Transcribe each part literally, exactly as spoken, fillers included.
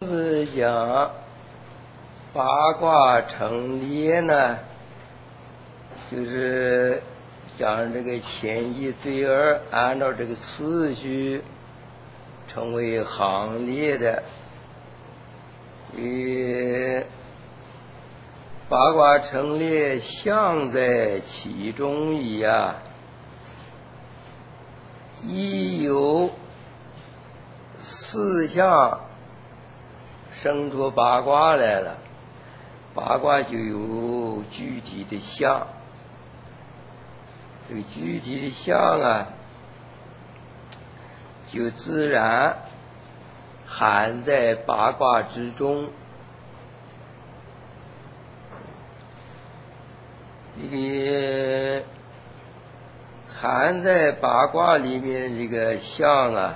是讲八卦成列呢，就是将这个前一对二按照这个次序成为行列的。呃，八卦成列象在其中矣啊，亦有四象生出八卦来了，八卦就有具体的象，这个具体的象啊，就自然含在八卦之中。这个含在八卦里面这个象啊，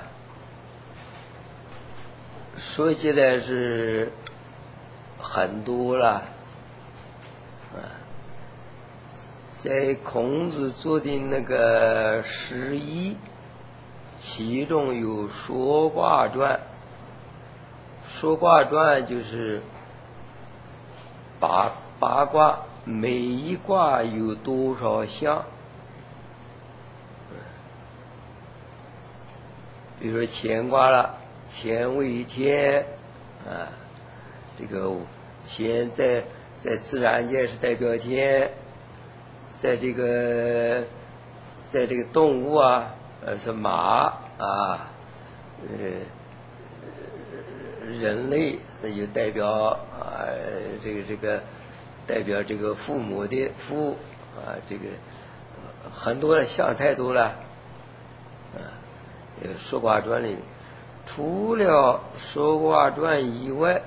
说起来是很多了啊，在孔子做的那个十一，其中有说卦传。说卦传就是八八卦，每一卦有多少象。比如说乾卦了，乾为天啊，这个乾在在自然界是代表天，在这个在这个动物啊，呃是马啊，呃人类那就代表啊这个这个代表这个父母的父啊，这个很多的象太多了啊。说卦传里面，除了说卦传以外，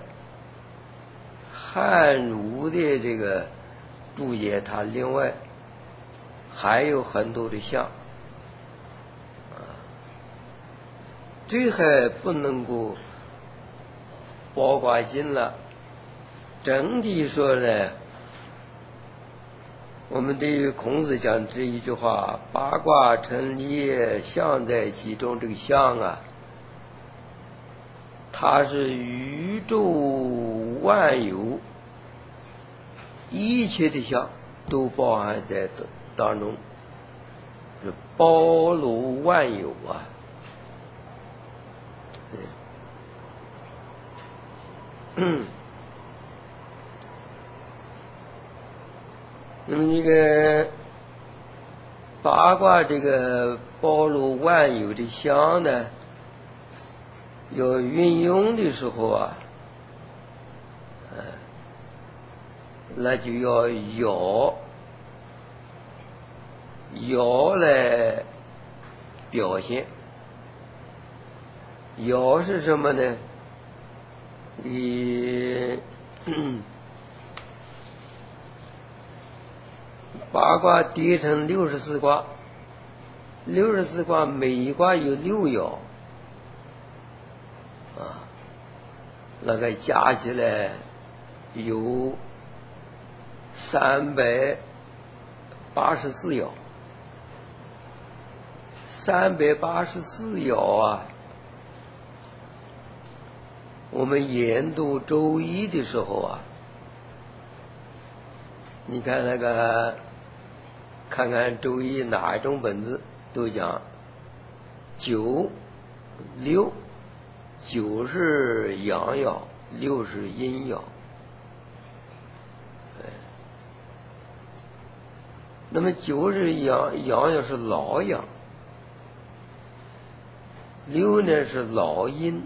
汉儒的这个注解，它另外还有很多的象啊，这还不能够包括进了。整体说呢，我们对于孔子讲这一句话，八卦成列，象在其中，这个象啊，它是宇宙万有一切的象都包含在当中，是包罗万有啊。嗯，那么这个八卦这个包罗万有的象呢，要运用的时候啊，呃，那就要爻爻来表现。爻是什么呢？以八卦叠成六十四卦，六十四卦每一卦有六爻啊，那个加起来有三百八十四爻，三百八十四爻啊。我们研读周易的时候啊，你看那个看看周易哪一种本子都讲九六，九是阳爻，六是阴爻。那么九是阳阳爻是老阳，六呢是老阴，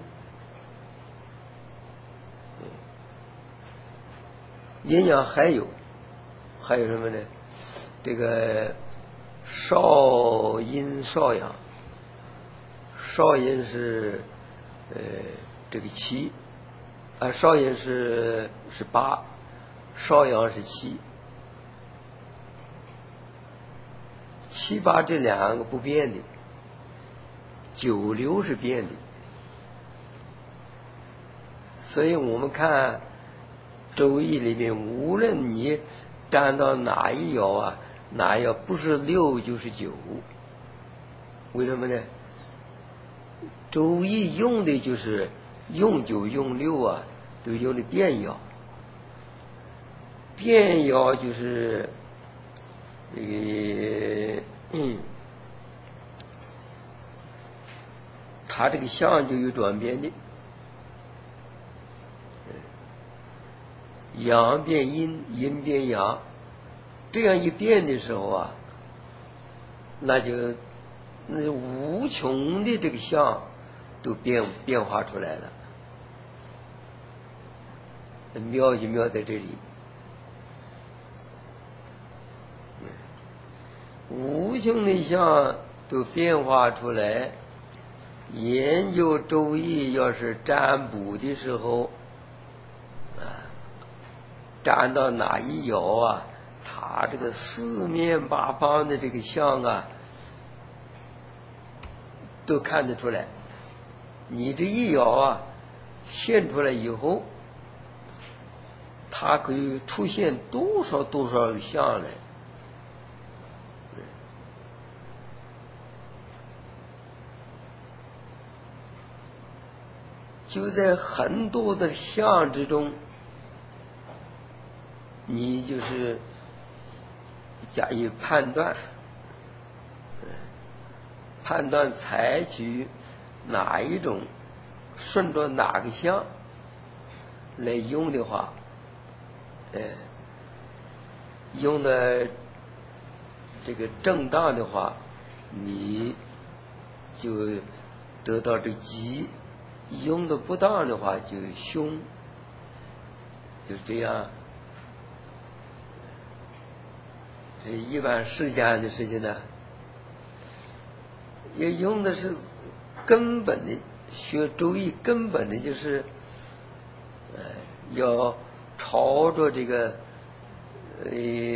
阴阳还有还有什么呢？这个少阴少阳，少阴是呃这个七啊，少阴是是八，少阳是七，七八这两个不变的，九六是变的。所以我们看周易里面，无论你占到哪一爻啊，哪一爻不是六就是九。为什么呢？周易用的就是用九用六啊，都用的变爻。变爻就是这个，嗯，它这个象就有转变的，阳变阴，阴变阳，这样一变的时候啊，那就那无穷的这个象都变变化出来了，妙就妙在这里。无穷的象都变化出来，研究周易要是占卜的时候啊，占到哪一爻啊，它这个四面八方的这个象啊都看得出来。你这一爻啊现出来以后，它可以出现多少多少个象来。就在很多的象之中，你就是加以判断，判断采取哪一种，顺着哪个象来用的话，哎，用的这个正当的话，你就得到这吉；用的不当的话就凶，就这样。这一般世间的事情呢，也用的是根本的，学周易根本的就是，呃，要朝着这个呃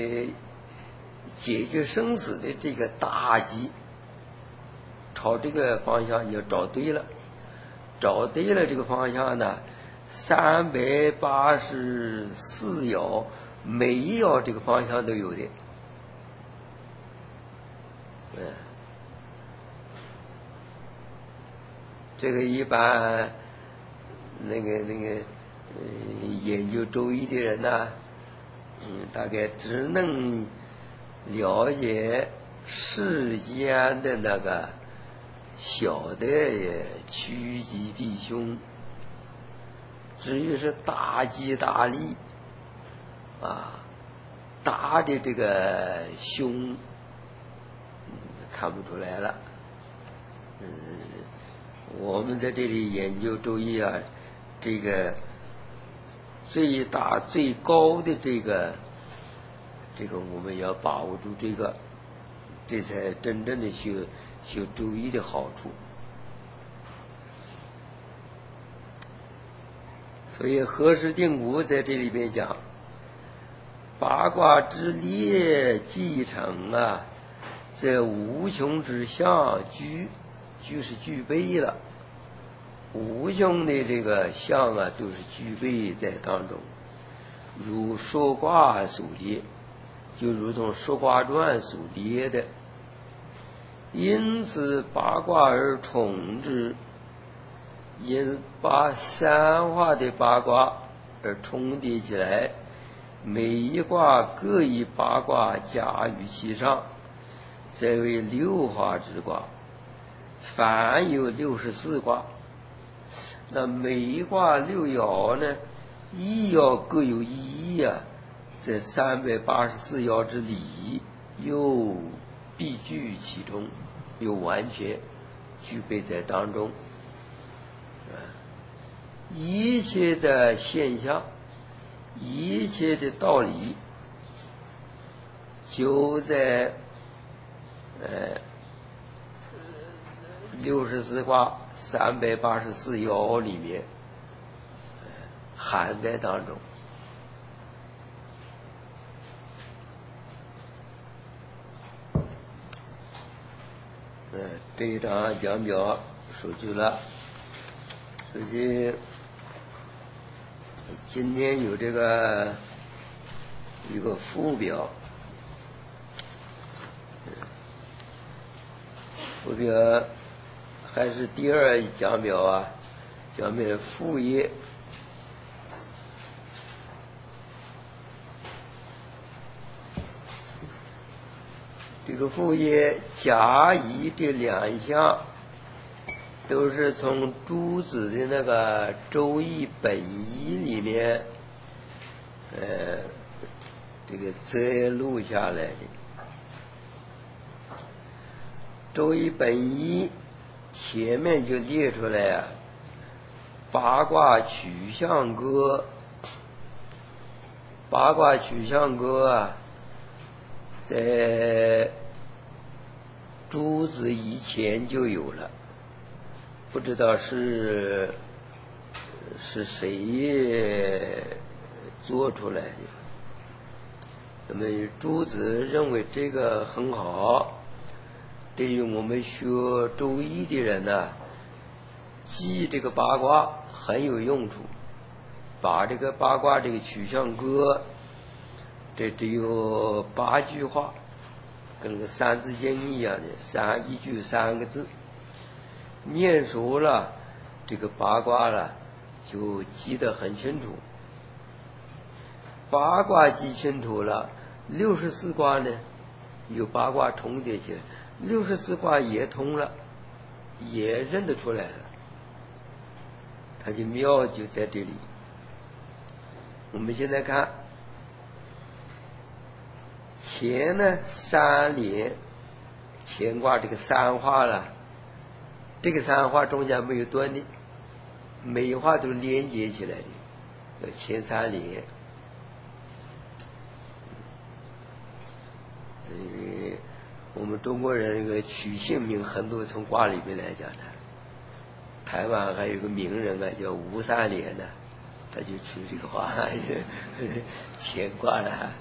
解决生死的这个大吉，朝这个方向你要找对了，找对了这个方向呢，三百八十四爻每一爻这个方向都有的。嗯，这个一般那个那个呃研究周易的人呢，嗯，大概只能了解世间的那个小的趋吉避凶，至于是大吉大利啊，大的这个凶看不出来了。嗯，我们在这里研究周易啊，这个最大最高的这个这个我们要把握住这个，这才真正的学学周易的好处。所以和氏定谯在这里边讲，八卦之列继承啊，在无穷之象具，具是具备了，无穷的这个象啊都是具备在当中，如说卦所列，就如同说卦传所列的。因此八卦而重之，因把三化的八卦而重叠起来，每一卦各以八卦加于其上，才为六化之卦。凡有六十四卦，那每一卦六爻呢，一爻各有一义啊，在三百八十四爻之里，又必具其中，又完全具备在当中。一切的现象，一切的道理，就在呃六十四卦三百八十四爻里面含在当中。嗯，这一章讲表说去了，所以今天有这个一个附表，附表还是第二讲表啊， 下面副业，这个副业甲乙这两项都是从朱子的那个《周易本义》里面呃这个摘录下来的。《周易本义》前面就列出来啊，八卦取象歌，八卦取象歌啊，在朱子以前就有了，不知道是是谁做出来的。那么朱子认为这个很好，对于我们学周易的人呢，记这个八卦很有用处。把这个八卦这个取象歌，这只有八句话，跟那个三字经一样的，三一句三个字，念熟了这个八卦了，就记得很清楚。八卦记清楚了，六十四卦呢有八卦重叠起来，六十四卦也通了，也认得出来了。它就妙就在这里。我们现在看乾呢三连，乾卦这个三画了，这个三画中间没有断的，每一画都是连接起来的，叫乾三连。嗯，我们中国人这个取姓名很多从卦里面来讲的。台湾还有个名人啊，叫吴三连的，他就取这个话，乾卦了。啊，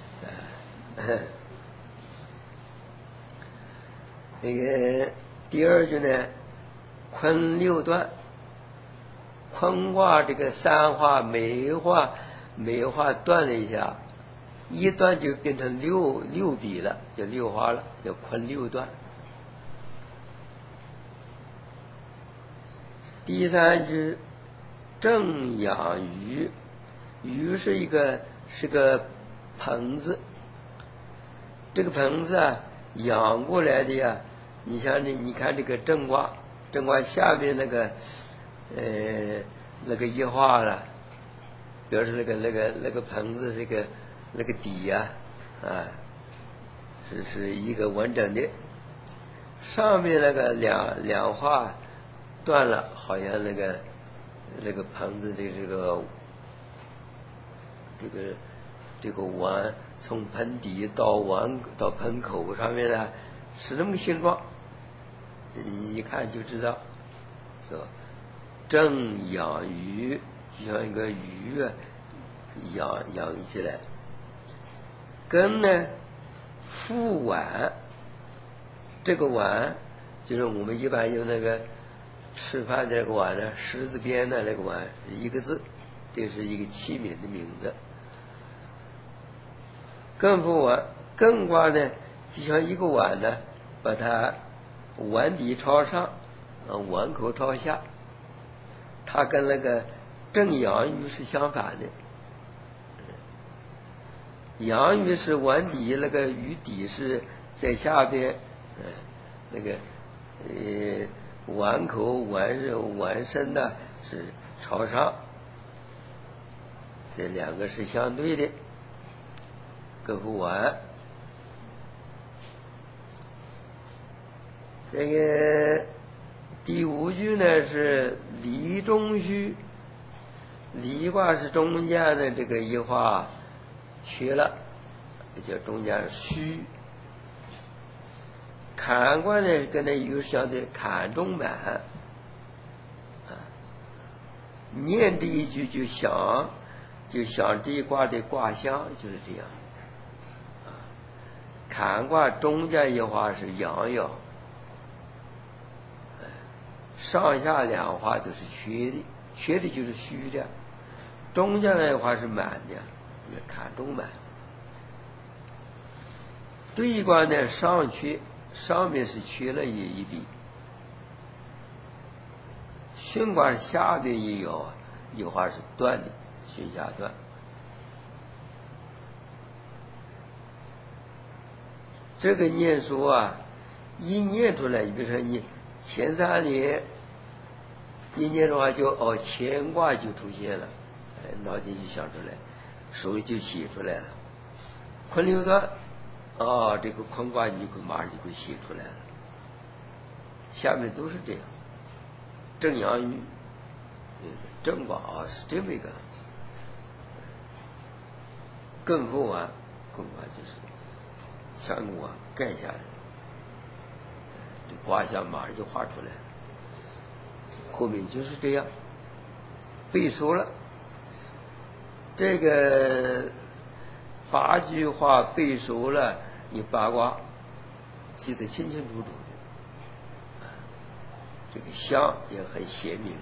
那个第二句呢，坤六断。坤卦这个三画，每一画每一画断了一下，一断就变成六六笔了，叫六画了，叫坤六断。第三句正养鱼，鱼是一个是个盆子，这个盆子啊养过来的呀。你像你你看这个正卦，正卦下面那个呃那个一画了，表示那个那个那个盆子这个那个底呀 啊, 啊是是一个完整的，上面那个两两画断了，好像那个那个盆子的这个这个这个碗从盆底到碗到盆口上面呢是那么个形状，你一看就知道，是吧？正养鱼，就像一个鱼啊养养起来。根呢覆碗，这个碗就是我们一般用那个吃饭的那个碗呢，十字边的那个碗，一个字，这是一个器皿的名字。艮覆碗，艮卦呢就像一个碗呢，把它碗底朝上，碗口朝下，它跟那个正阳鱼是相反的。阳鱼是碗底，那个鱼底是在下边，那个呃碗口碗碗身呢是朝上，这两个是相对的。艮覆碗，这个第五句呢是离中虚，离卦是中间的这个一画缺了，叫中间虚。坎卦呢跟那有相对，坎中满啊，念这一句就想就想这一卦的卦象就是这样啊。坎卦中间一画是阳爻，上下两画都是缺的，缺的就是虚的，中间那一画是满的，坎中满。对卦呢上缺，上面是缺了一一笔， 巽卦下边也有有话是断的，巽下断。这个念书啊，一念出来，你比如说你前三年一念的话就，哦乾卦就出现了，哎，脑筋就想出来，手里就写出来了。坤流断，哦，这个坤卦你就马上就给写出来了。下面都是这样，正阳鱼，正卦啊是这么一个。艮复完，艮卦就是三卦盖下来，这卦象马上就画出来了。后面就是这样背熟了，这个八句话背熟了，你八卦记得清清楚楚的，这个象也很鲜明。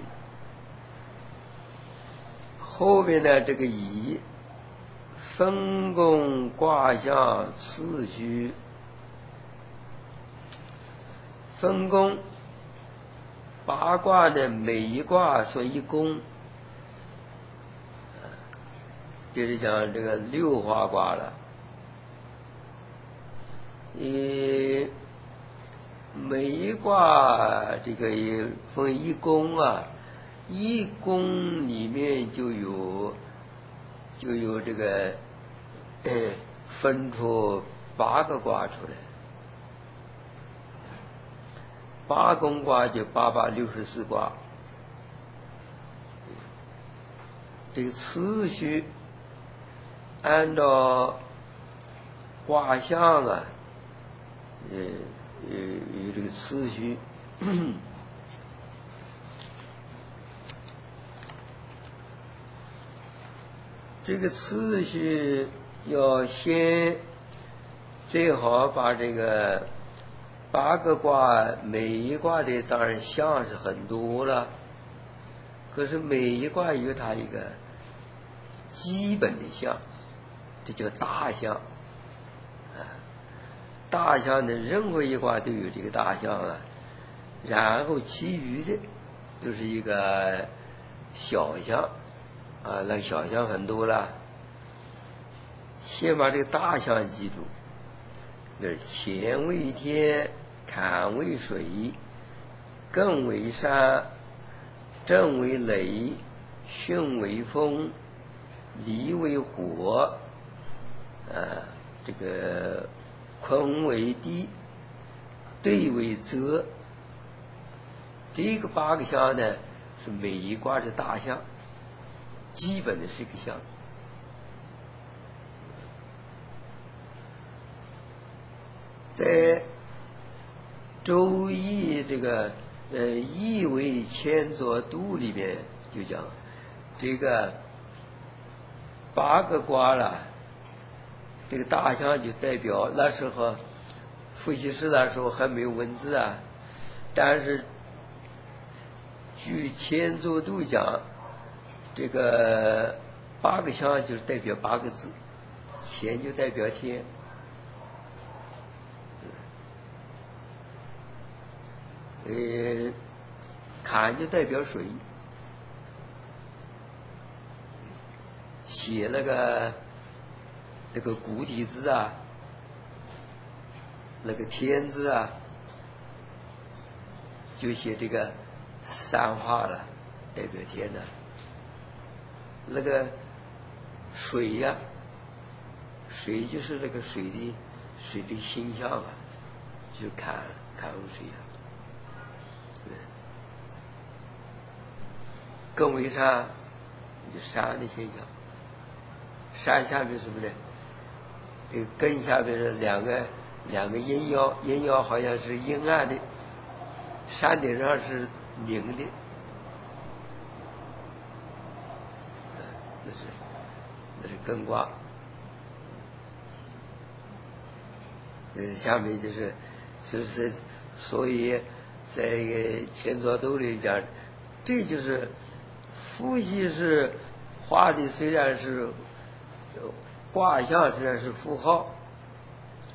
后面呢，这个乙分宫卦象次序，分宫八卦的每一卦算一宫，就是讲这个六花卦了。呃，每一卦这个也分一宫啊，一宫里面就有就有这个呃分出八个卦出来。八宫卦就八八六十四卦，这个次序按照卦象啊，呃呃有这个次序。这个次序要先最好把这个八个卦每一卦的当然象是很多了，可是每一卦有它一个基本的象，这叫大象啊。大象的任何一卦都有这个大象啊，然后其余的都是一个小象啊，那小象很多了。先把这个大象记住，就是乾为天，坎为水，艮为山，震为雷，巽为风，离为火，啊，这个坤为地，兑为泽。这个八个象呢，是每一卦是大象，基本的是一个象。在周易这个呃易为乾作度里面就讲，这个八个卦了，这个大象就代表那时候伏羲氏的时候还没有文字啊，但是据乾作度讲，这个八个象就是代表八个字，乾就代表天，呃，坎就代表水，写那个那个古体字啊，那个天字啊，就写这个三画了，代表天的。那个水呀、啊，水就是那个水的水的形象啊，就是坎坎水啊。艮为山，就山的现象。山下面什么呢？这个艮下面是两个两个阴爻，阴爻好像是阴暗的，山顶上是明的，那是那是艮卦。呃，下面就是就是所以在乾作度里讲，这就是伏羲是画的，虽然是卦象，虽然是符号，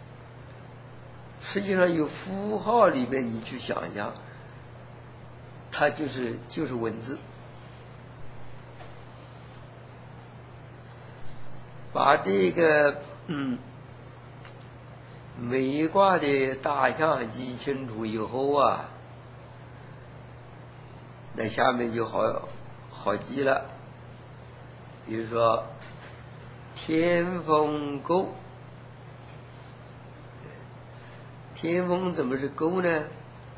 实际上有符号里面你去想象， 它就是就是文字。把这个嗯每卦的大象记清楚以后啊，那下面就好好记了。比如说天风姤，天风怎么是姤呢？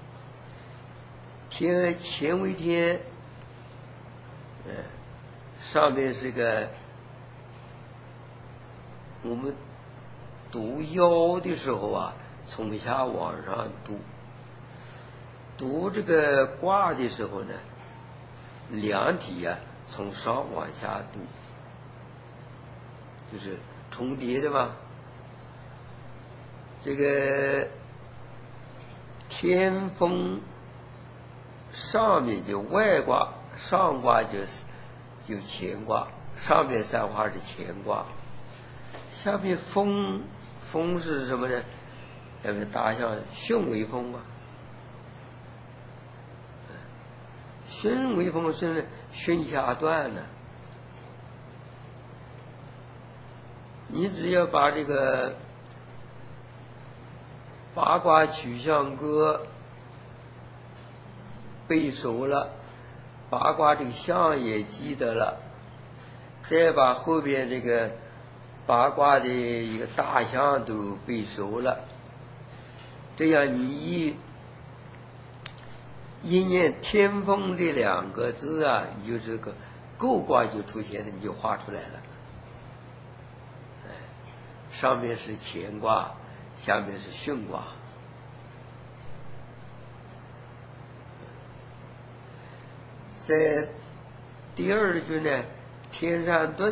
天乾为天，嗯，上面是个我们读爻的时候啊，从下往上读，读这个卦的时候呢，两体啊从上往下读，就是重叠的嘛。这个天风上面就外卦，上卦就是就乾卦，上面三画是乾卦，下面风风是什么呢？下面大象巽为风嘛，巽为风是巽下断的。你只要把这个八卦取象歌背熟了，八卦这个象也记得了，再把后边这个八卦的一个大象都背熟了，这样你一一念天风这两个字啊，你就这个姤卦就出现了，你就画出来了。上面是乾卦，下面是巽卦。在第二句呢，天山遁，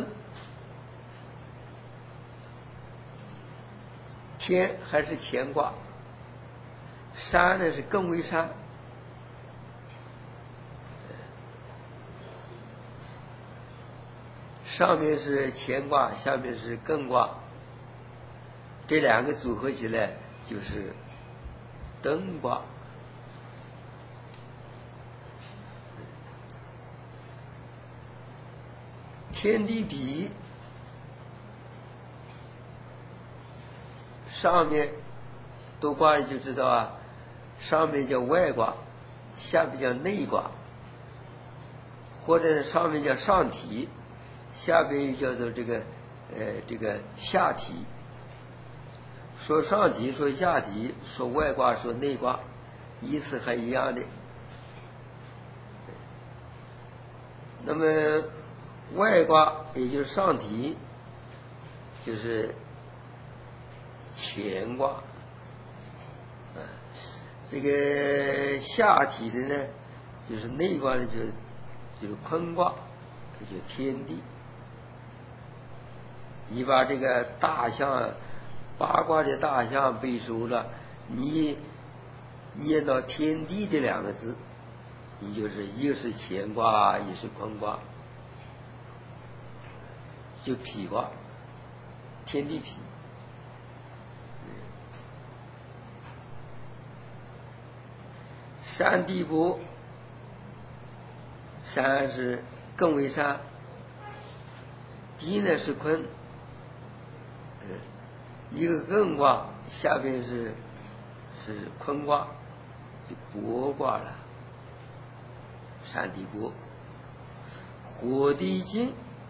天还是乾卦，山呢是艮为山。上面是乾卦，下面是艮卦，这两个组合起来就是艮卦。天地痞，上面读卦就知道啊，上面叫外卦，下面叫内卦，或者上面叫上体，下边又叫做这个呃这个下体。说上体说下体，说外卦说内卦，意思还一样的。那么外卦也就是上体，就是乾卦，啊，这个下体的呢，就是内卦呢，就就是坤卦，这就天地。你把这个大象八卦的大象背熟了，你念到天地这两个字，你就是一个是乾卦，一是坤卦，就痞卦，天地痞。山地卜，山是艮为山，地呢是坤，一个艮卦，下边是是坤卦，就卜卦了。山地卜，火地金，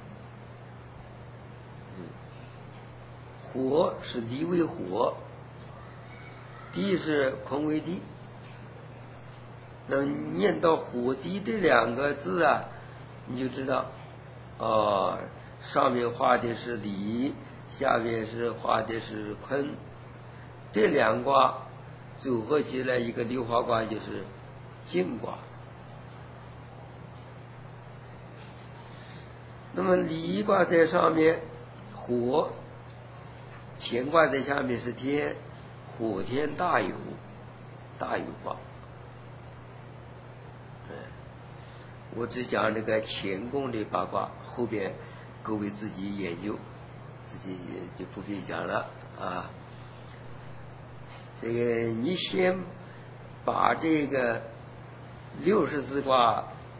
火是地为火，地是坤为地。那么念到火地这两个字啊，你就知道，哦，上面画的是离，下面是画的是坤，这两卦组合起来一个六花卦就是静卦。那么离卦在上面，火，乾卦在下面是天，火天大有，大有卦。我只讲这个乾宫的八卦，后边各位自己研究，自己就不必讲了啊。这个你先把这个六十四卦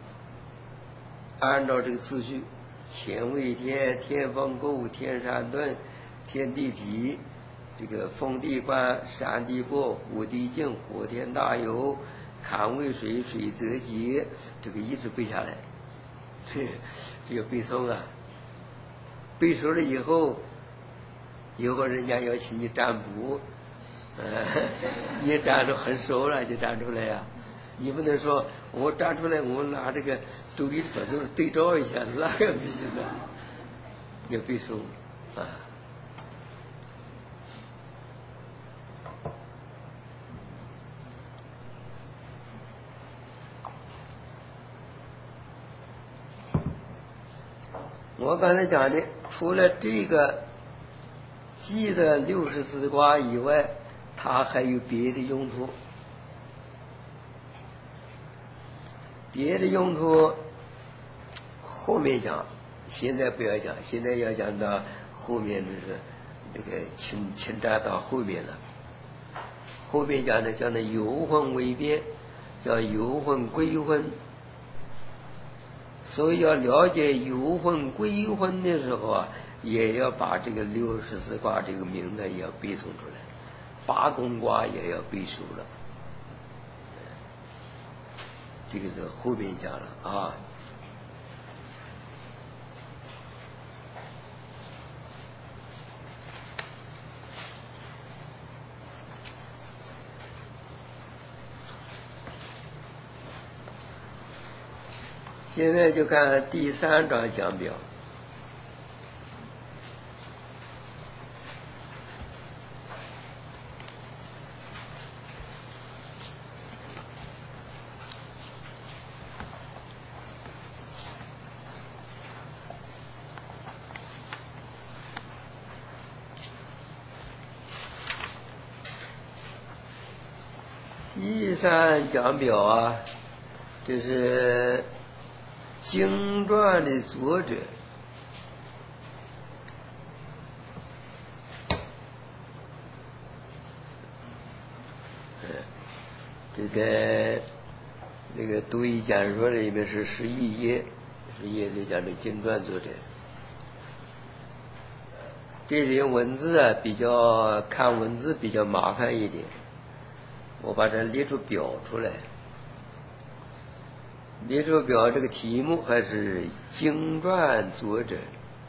按照这个次序：乾为天，天风姤，天山遁，天地痞，这个风地观，山地过，火地静，火天大有，坎为水，水则节，这个一直背下来。这这个背诵啊，背熟了以后，以后人家要请你占卜，呃，你占出很熟了就占出来呀、啊。你不能说我占出来，我拿这个周易本都对照一下，那个不行的，要背熟啊。我刚才讲的，除了这个记的六十四卦以外，它还有别的用途。别的用途后面讲，现在不要讲，现在要讲到后面就是这个侵侵占到后面了。后面讲的叫那游魂为变，叫游魂归魂。所以要了解游魂归魂的时候啊，也要把这个六十四卦这个名字也要背诵出来，八宫卦也要背熟了。这个是后面讲了啊。现在就看第三章讲表。第三讲表啊，就是经传的作者这在那个读易讲说里面是十一页，十一页就讲这经传作者。这里文字啊比较看文字比较麻烦一点，我把它列出表出来。列出表这个题目还是经传作者。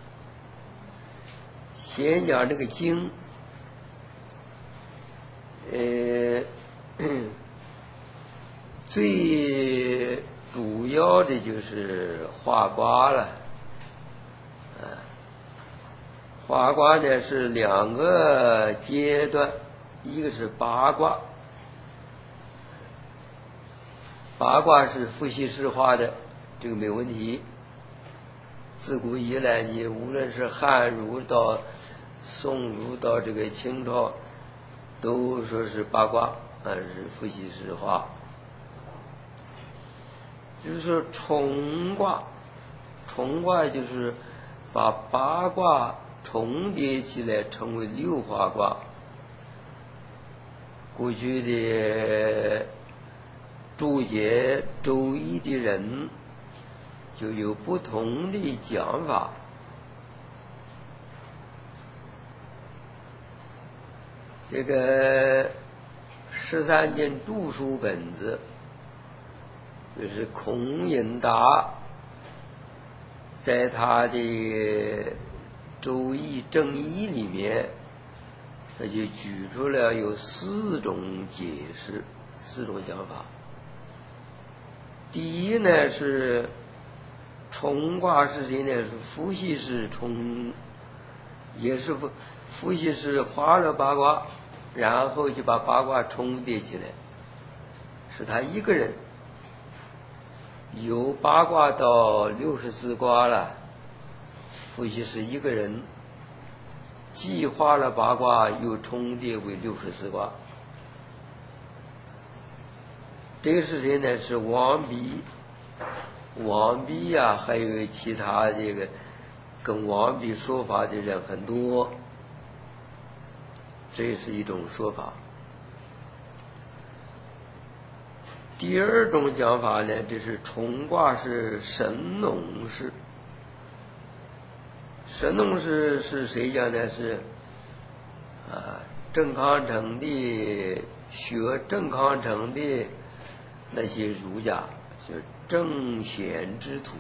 先讲这个经，呃，最主要的就是画卦了。啊，画卦呢是两个阶段，一个是八卦。八卦是伏羲氏画的，这个没有问题。自古以来，你无论是汉儒到宋儒到这个清朝，都说是八卦，啊是伏羲氏画。就是说重卦，重卦就是把八卦重叠起来成为六花卦。过去的注解周易的人就有不同的讲法。这个十三经注疏本子，就是孔颖达在他的周易正义里面，他就举出了有四种解释，四种讲法。第一呢是重卦是谁呢？是伏羲氏重，也是伏伏羲氏画了八卦，然后就把八卦重叠起来，是他一个人。由八卦到六十四卦了，伏羲氏一个人既画了八卦，又重叠为六十四卦。这个是谁呢？是王弼。王弼呀、啊，还有其他这个跟王弼说法的人很多，这是一种说法。 第二种讲法呢，这是冲卦是神农氏。神农氏是谁讲的？是啊，郑康成的学郑康成的那些儒家，就是郑贤之徒，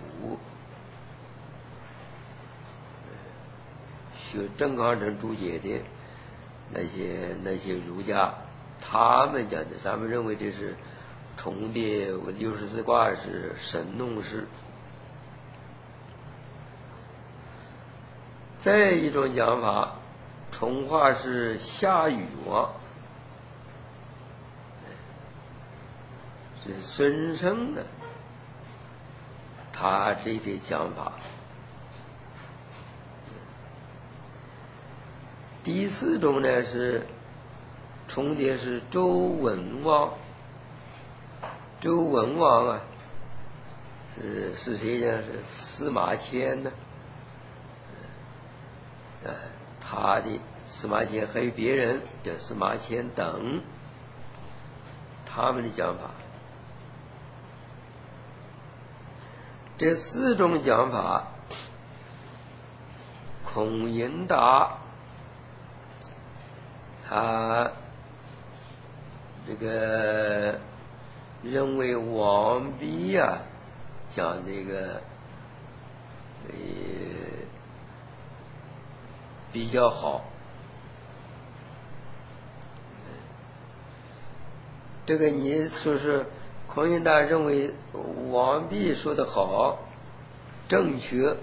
学郑康成注解的那些那些儒家，他们讲的，他们认为这是冲的六十四卦是神农氏。再一种讲法，冲卦是夏禹王，是孙胜的，他这些讲法。第四种呢是冲的是周文王，周文王啊，是是谁呢？是司马迁呢。呃，他的司马迁还有别人叫司马迁等，他们的讲法。这四种讲法，孔颖达他这个认为王弼啊讲这个呃比较好，这个你说是孔颖达认为王弼说的好，正确，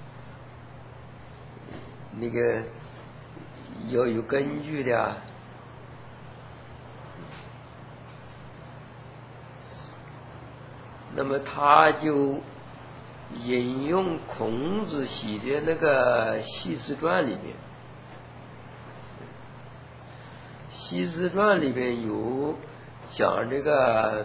那个要有根据的啊。那么他就引用孔子写的那个《系辞传》里面，《系辞传》里面有讲这个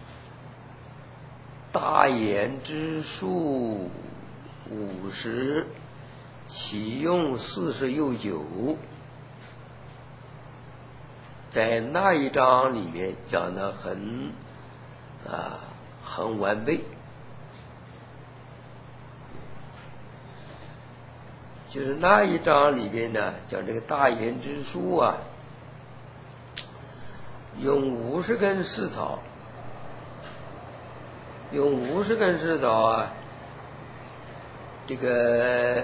大言之术五十，其用四十有九，在那一章里面讲得很啊很完备。就是那一章里边呢，讲这个大言之术啊，用五十根试草，用五十根试草啊，这个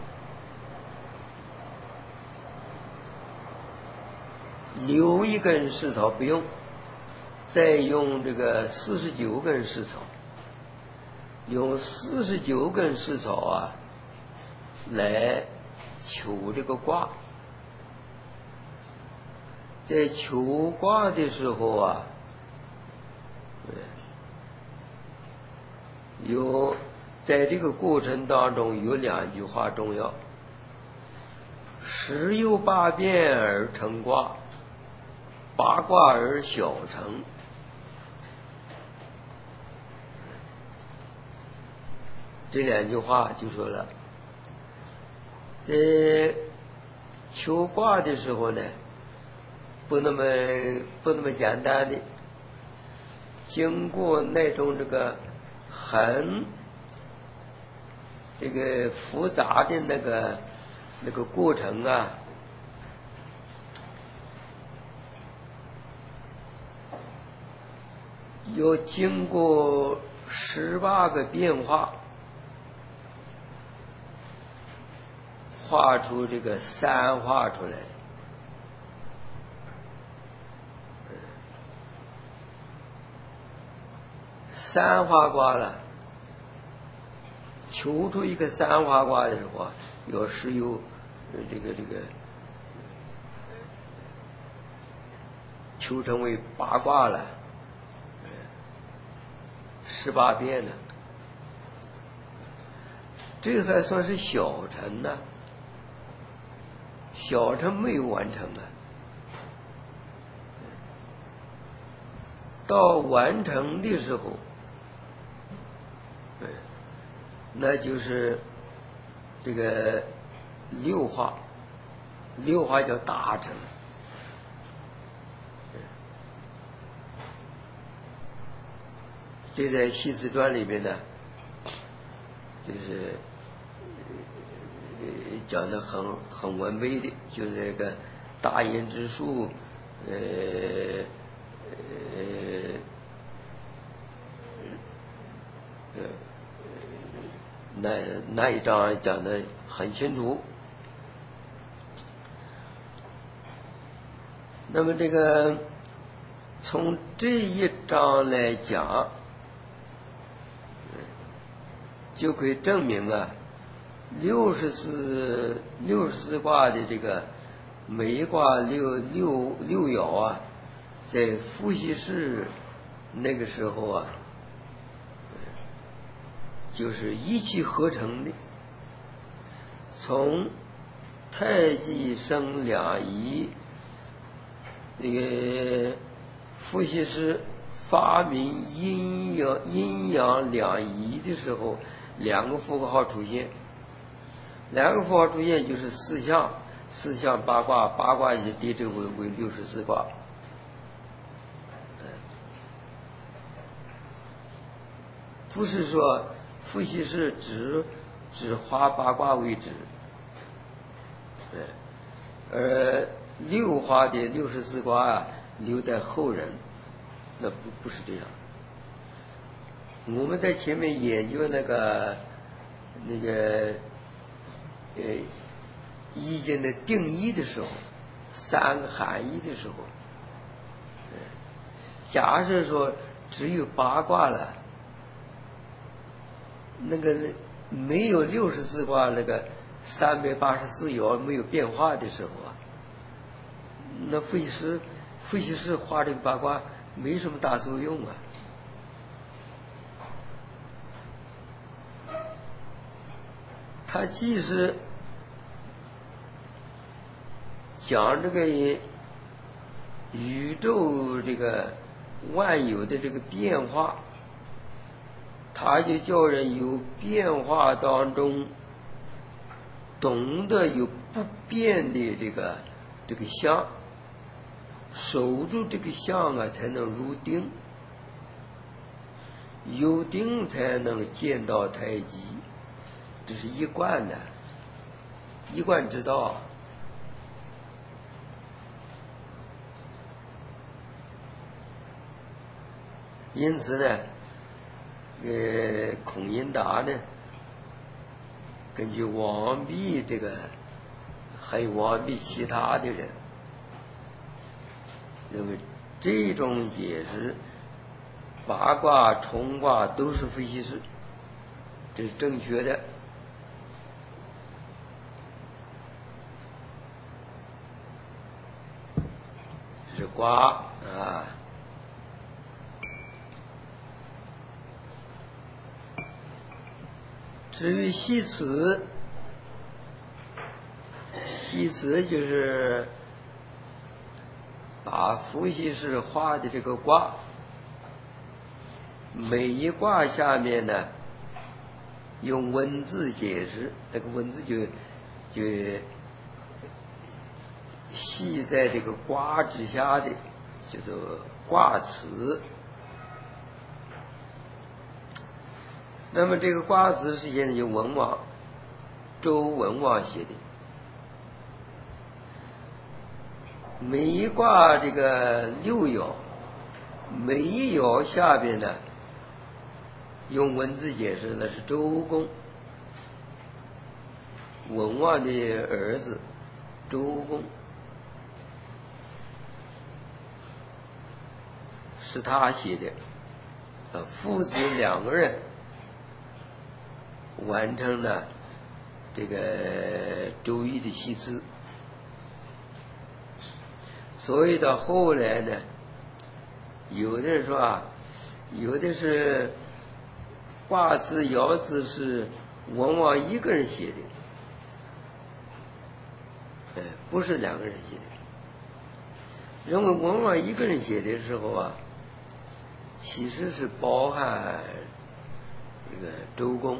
留一根试草不用，再用这个四十九根试草，用四十九根试草啊来求这个卦。在求卦的时候啊，有在这个过程当中有两句话重要：十有八变而成卦，八卦而小成。这两句话就说了，在求卦的时候呢，不那么不那么简单的，经过那种这个很这个复杂的那个那个过程啊，要经过十八个变化，画出这个三画出来。三画卦了，求出一个三画卦的时候，要是有这个这个求成为八卦了，十八变了，这还算是小成呢，小成没有完成啊。到完成的时候，那就是这个六画，六画叫大成。 ， 这在《系辞传》里面呢，就是呃讲的很很完美的，就是那个大言之术，呃呃呃那那一章讲的很清楚。那么这个从这一章来讲，就可以证明啊，六十四六十四卦的这个每一卦六六六爻啊，在伏羲氏那个时候啊，就是一气呵成的。从太极生两仪，这个伏羲氏发明阴阳阴阳两仪的时候，两个符号出现，两个符号出现就是四象，四象八卦，八卦也叠这为为六十四卦。不是说伏羲氏只只画八卦为止，而六画的六十四卦啊，留待后人，那不不是这样。我们在前面研究那个那个呃易经的定义的时候，三个含义的时候，假设说只有八卦了，那个没有六十四卦那个三百八十四爻没有变化的时候啊，那伏羲氏伏羲氏画这个八卦没什么大作用啊。他既是讲这个宇宙这个万有的这个变化，他就叫人有变化当中懂得有不变的这个这个相，守住这个相啊，才能入定，有定才能见到太极，这是一贯的，一贯之道。因此呢，呃，孔颖达呢，根据王弼这个，还有王弼其他的人认为这种解释，八卦、冲卦都是伏羲氏，这是正确的。是卦啊。至于系辞，系辞就是把伏羲氏画的这个卦，每一卦下面呢用文字解释，那个文字就就系在这个卦之下的，叫做卦辞。那么这个卦辞是现在由文王周文王写的，每一卦这个六爻，每一爻下边呢用文字解释的是周公，文王的儿子周公，是他写的，呃，父子两个人完成了这个周易的系辞。所以到后来呢，有的人说啊，有的是卦辞爻辞是文王一个人写的，哎，不是两个人写的。认为文王一个人写的时候啊，其实是包含这个周公，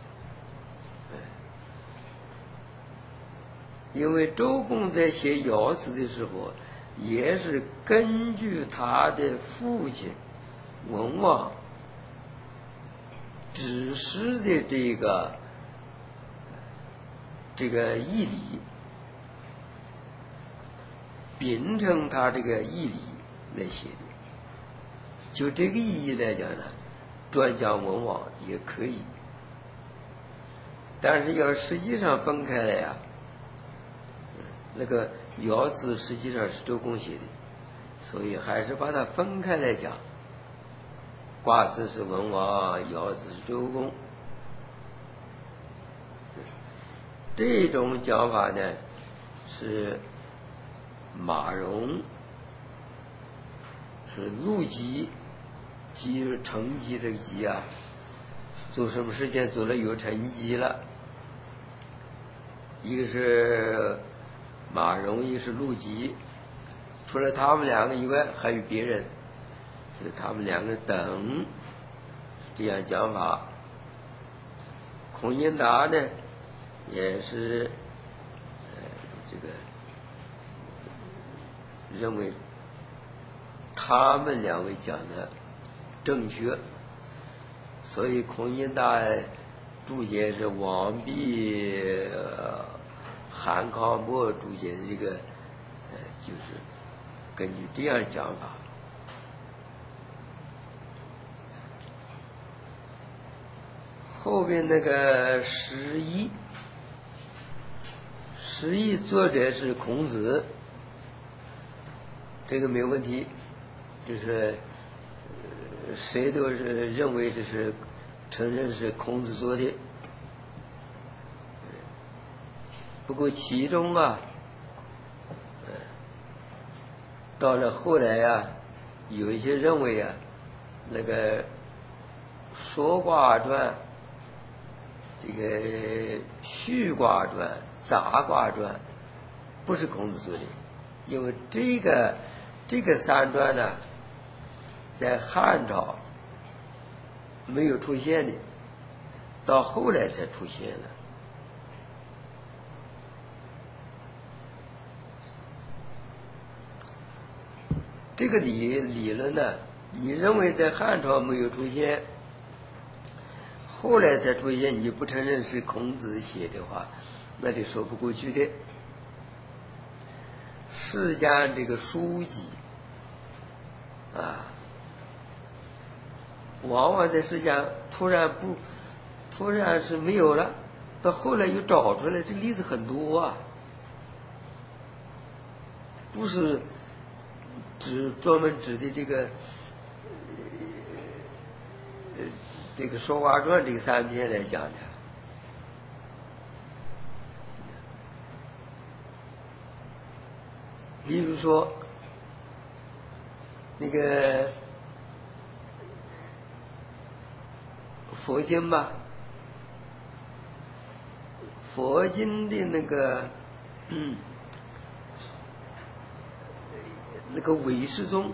因为周公在写爻辞的时候，也是根据他的父亲文王指示的这个这个义理，秉承他这个义理来写的。就这个意义来讲呢，专讲文王也可以，但是要实际上分开来呀，那个爻辞实际上是周公写的，所以还是把它分开来讲。卦辞是文王，爻辞是周公。这种讲法呢，是马融，是陆机，机成绩这个机啊，做什么事情做了有成绩了。一个是马融，一个是陆机，除了他们两个以外，还有别人，所以他们两个等这样讲法。孔颖达呢，也是呃这个认为他们两位讲的正确，所以孔颖达注解是王弼、呃、韩康波注解的这个呃就是根据这样讲法。后边那个十一，十一作者是孔子，这个没有问题，就是谁都是认为这是承认是孔子做的。不过其中啊，到了后来啊，有一些认为啊，那个说卦传、这个序卦传、杂卦传不是孔子做的，因为这个这个三传呢，在汉朝没有出现的，到后来才出现了。这个理理论呢，你认为在汉朝没有出现，后来才出现，你不承认是孔子写的话，那就说不过去的。世间这个书籍啊，往往在世间突然不突然是没有了，到后来又找出来，这个例子很多啊，不是指专门指的这个呃这个说话传这个三篇来讲的。例如说那个佛经吧，佛经的那个嗯那个唯识宗，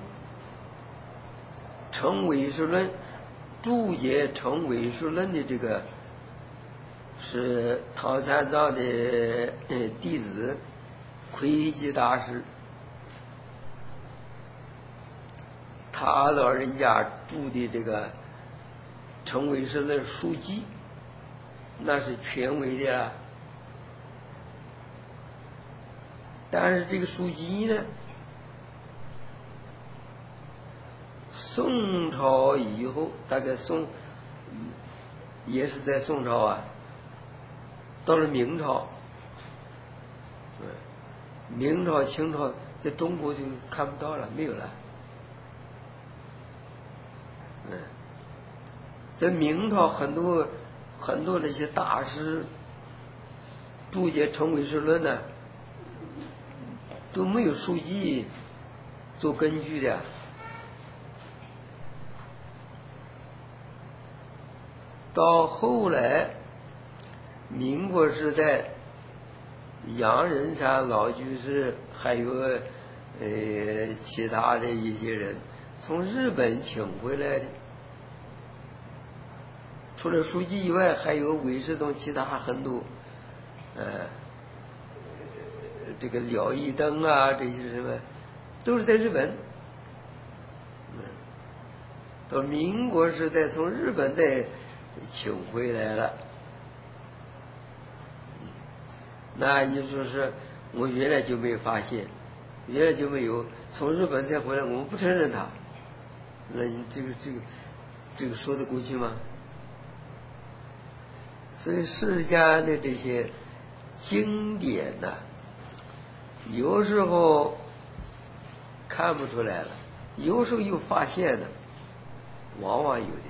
成唯识论，注解成唯识论的这个是唐三藏的弟子窥基大师，他老人家注的这个成唯识论书籍，那是权威的啊。但是这个书籍呢，宋朝以后，大概宋也是在宋朝啊，到了明朝，明朝清朝在中国就看不到了，没有了。嗯，在明朝很多很多那些大师注解成唯识论呢，都没有书籍做根据的。到后来民国时代，杨仁山老居士还有呃其他的一些人从日本请回来的，除了书籍以外，还有唯识宗其他很多呃这个了义灯啊，这些什么都是在日本。嗯，到民国时代从日本再请回来了。那你说是我原来就没发现，原来就没有，从日本才回来，我们不承认他，那你这个这个这个说得过去吗？所以释迦的这些经典呢，有时候看不出来了，有时候又发现了，往往有的。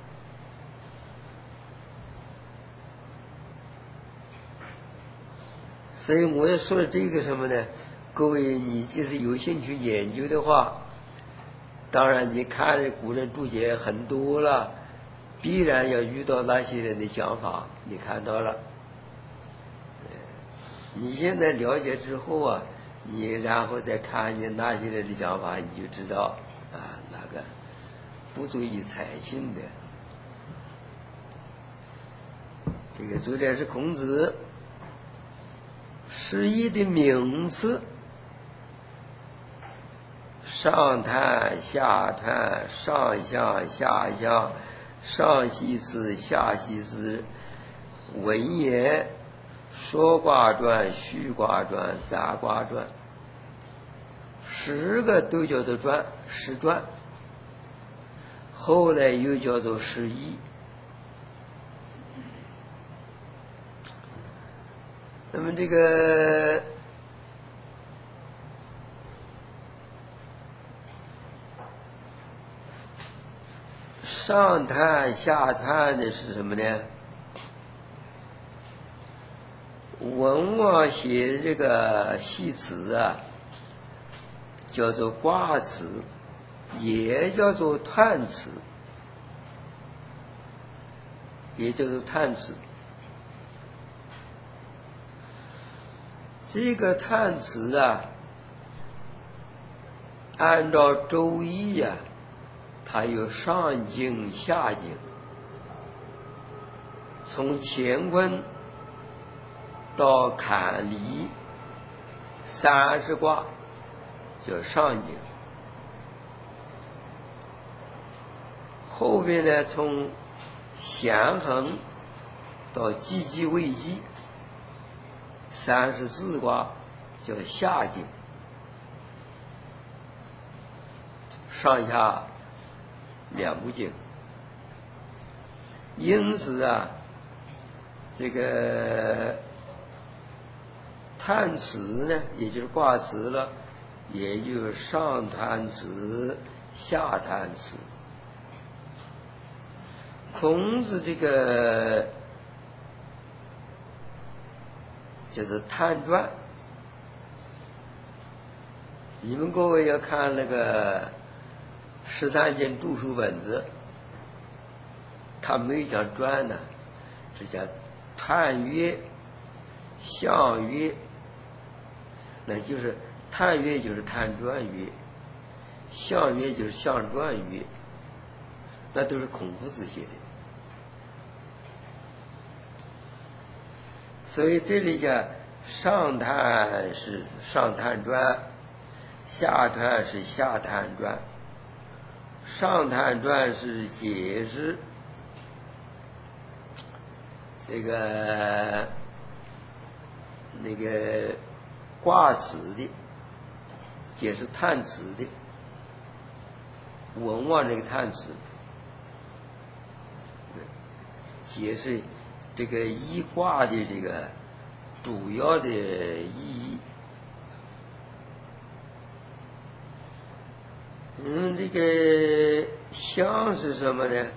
所以我要说的这个什么呢？各位，你就是有兴趣研究的话，当然你看古人注解很多了，必然要遇到那些人的讲法，你看到了。你现在了解之后啊，你然后再看见那些人的讲法，你就知道啊，那个不足以采信的。这个昨天是孔子释义的名词，上叹下叹，上相下相，上系辞下系辞，文言说卦传、虚卦传、杂卦传，十个都叫做传，十传，后来又叫做释义。那么这个上叹下叹的是什么呢？文王写这个系辞啊，叫做卦辞，也叫做叹辞，也叫做叹辞。这个叹辞啊，按照周易啊，它有上经下经，从乾坤到坎离三十卦叫上经，后边呢从咸恒到寂寂未寂三十四卦叫下经，上下两部经。因此啊，这个叹辞呢，也就是卦辞了，也有上叹辞、下叹辞。孔子这个就是叹传，你们各位要看那个十三经注疏本子，他没有讲传呢，是讲叹曰、象曰，那就是叹曰就是叹传曰，象曰就是象传曰，那都是孔夫子写的。所以这里讲上叹是上叹传，下叹是下叹传。上叹传是解释这个那个卦辞的，解释叹辞的，文王这个叹辞，解释这个一卦的这个主要的意义。嗯，这个象是什么呢？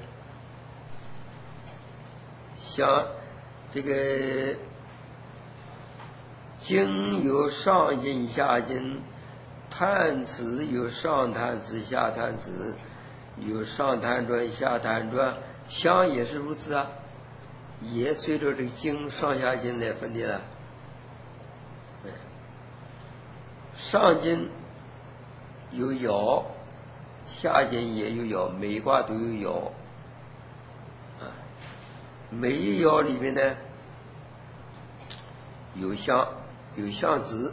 象这个经有上经下经，叹辞有上叹辞下叹辞，有上叹传下叹传，象也是如此啊，也随着这个经上下经来分的了。上经有爻，下经也有爻，每一卦都有爻啊。每一爻里面呢有象，有象辞。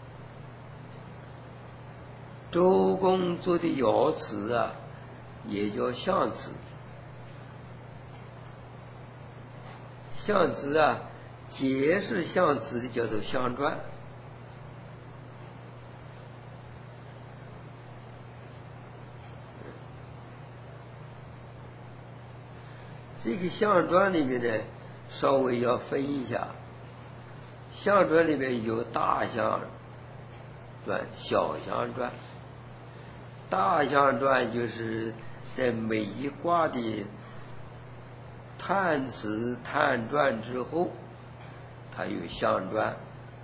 周公做的爻辞啊，也叫象辞。 象辞啊，解释象辞的叫做象传。这个象传里面呢，稍微要分一下，象传里面有大象传、小象传。大象传就是在每一卦的探词探传之后，它有象传。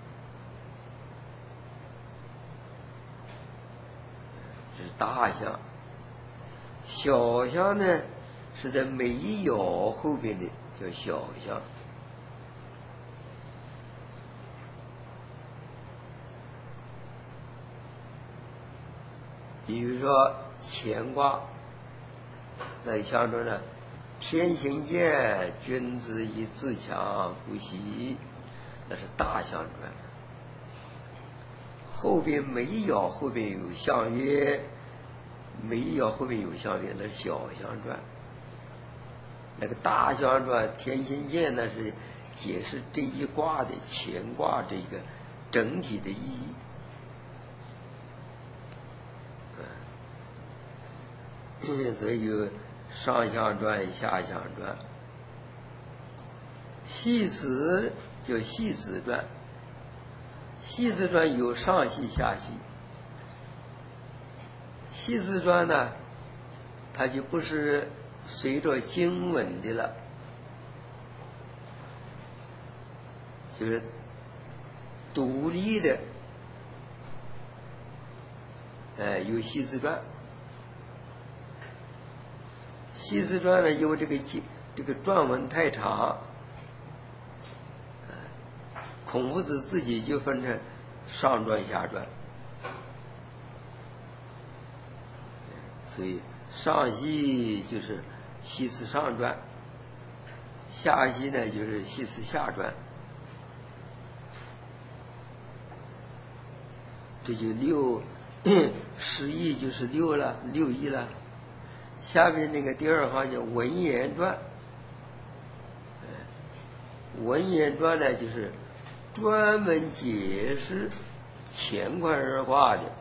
这是大象。小象呢，是在每一爻后边的，叫小象。比如说乾卦，那象征呢，天行健，君子以自强不息，那是大象传。后边每一爻后边有象曰，每一爻后边有象曰，那是小象传。那个大象传天行健，那是解释这一卦的乾卦这个整体的意义。所以有上象传、下象传。系辞叫系辞传，系辞传有上系下系。系辞传呢，它就不是随着经文的了，就是独立的，呃，有系辞传。系辞传呢，因为这个这个传文太长，孔夫子自己就分成上传下传，所以上系就是系辞上传，下系呢就是系辞下传。这就六十义就是六了，六义了。下面那个第二行叫文言传，文言传呢就是专门解释乾坤二卦的。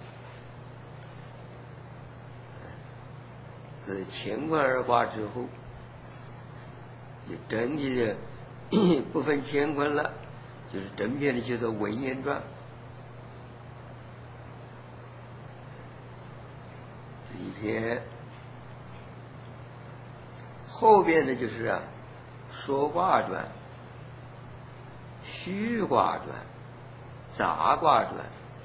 呃，乾坤二卦之后，就整体的不分乾坤了，就是整篇的叫做文言传。一篇后边的就是啊，说卦传、虚卦传、杂卦传。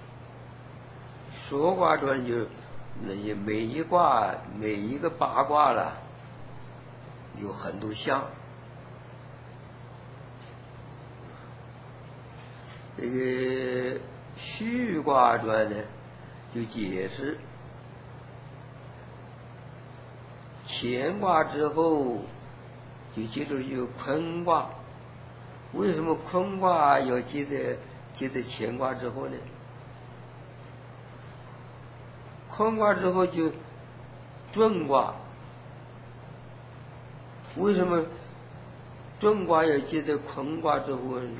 说卦传就那些每一卦每一个八卦了，有很多象。这个虚卦传呢，就解释乾卦之后，就接着有坤卦。为什么坤卦要接在接在乾卦之后呢？坤卦之后就震卦。为什么震卦要接在坤卦之后呢？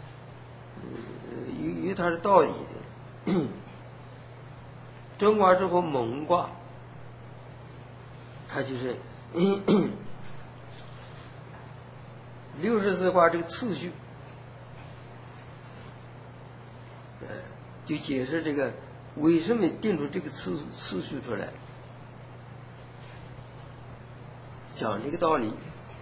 有有它的道理的。震卦之后蒙卦，它就是六十四卦这个次序，就解释这个为什么定出这个次次序出来，讲这个道理。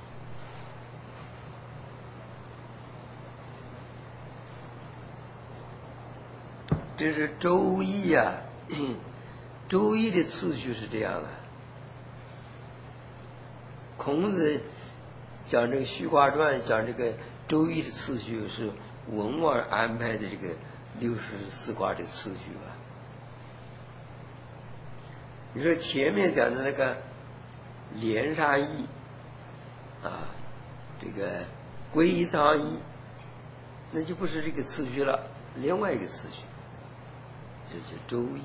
这是周易啊，周易的次序是这样的。孔子讲这个虚卦传，讲这个周易的次序是文王安排的这个六十四卦的次序吧。你说前面讲的那个连山易啊，这个归藏易，那就不是这个次序了，另外一个次序，这是周易。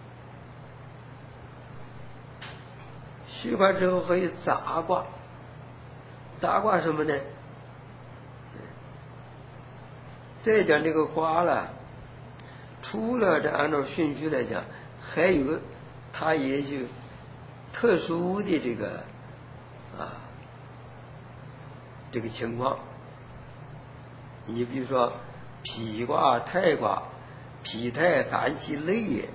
虚卦之后还有杂卦， 杂卦什么呢？再讲这个卦了，除了这按照顺序来讲，还有它也有特殊的这个啊这个情况。你比如说否卦、泰卦，否泰反其类也。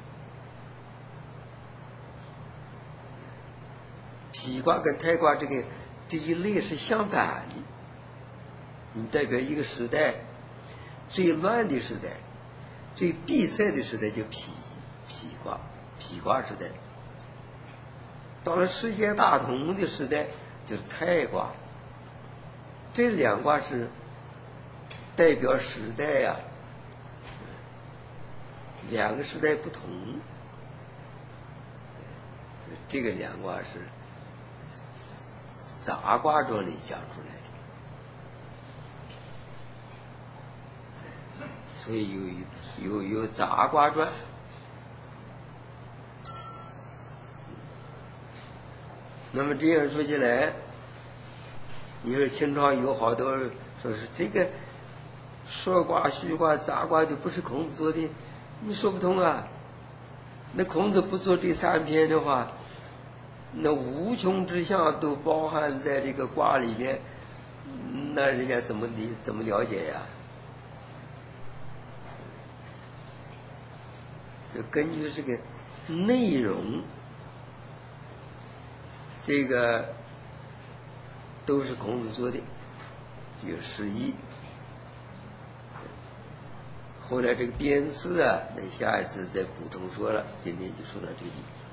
否卦跟泰卦这个这一类是相反的，你代表一个时代最乱的时代，最闭塞的时代就否否卦，否卦时代。到了世界大同的时代就是泰卦。这两卦是代表时代呀、啊，两个时代不同。这个两卦是杂卦中里讲出来的，所以有有有杂卦传。那么这样说起来，你说清朝有好多说是这个说卦、虚卦、杂卦就不是孔子做的，你说不通啊。那孔子不做这三篇的话，那无穷之象都包含在这个卦里面，那人家怎么理怎么了解呀？就根据这个内容，这个都是孔子做的，有释义。后来这个编次啊，那下一次再补充说了。今天就说到这里。